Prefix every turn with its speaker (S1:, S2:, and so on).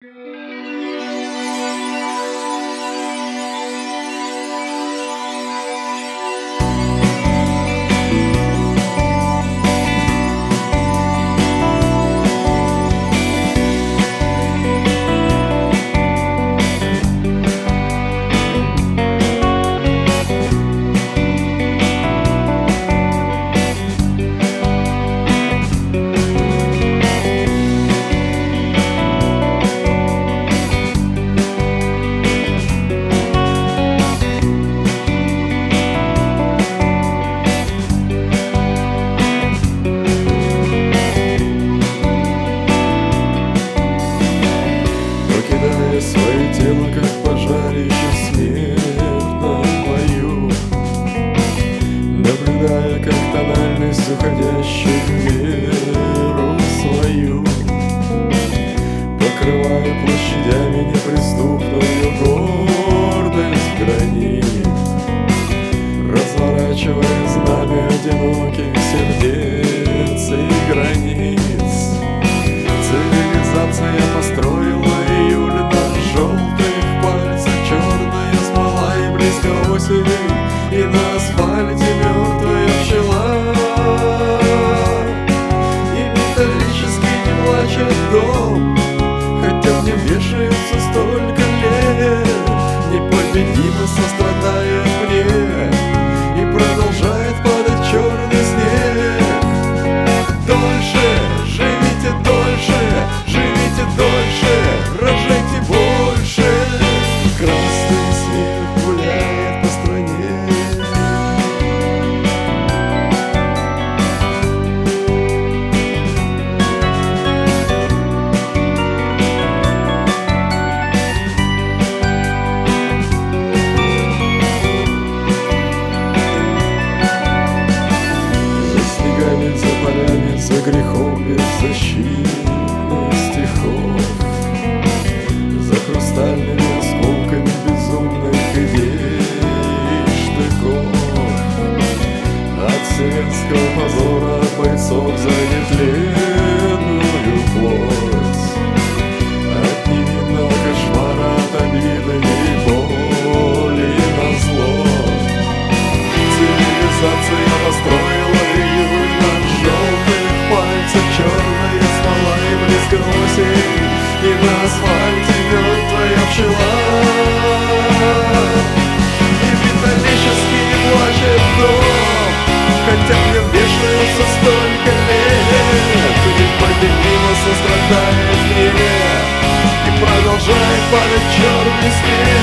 S1: Свое тело, как пожарище, смертно пою, наблюдая, как тональность уходящая в меру свою покрывая площадями неприступную гордость гранит, разворачивая знамя одиноких сердец и границ. Цивилизация построила июль на желтых пальцах, черная смола и близко осень, и на асфальте мертвая пчела. И металлически не плачет дом, хотя в нем вешаются столько лет. Непобедимо сострадает мне и продолжает падать черный снег. Дольше, живите дольше, живите дольше, рожайте больше. Красный свет гуляет по стране. За снегами, за полями, за грехом беззащитных стихов, за хрустальными осколками безумных идей и штыков, от советского позора бойцов за нетленную плоть, от невинного кошмара, от обиды и боли назло. Цивилизация построила июль на желтых пальцах, черная смола и близко осень, и на асфальте мертвая пчела. И металлически не плачет дом, хотя в нем вешаются столько лет. Непобедимо сострадает мне и продолжает падать черный снег.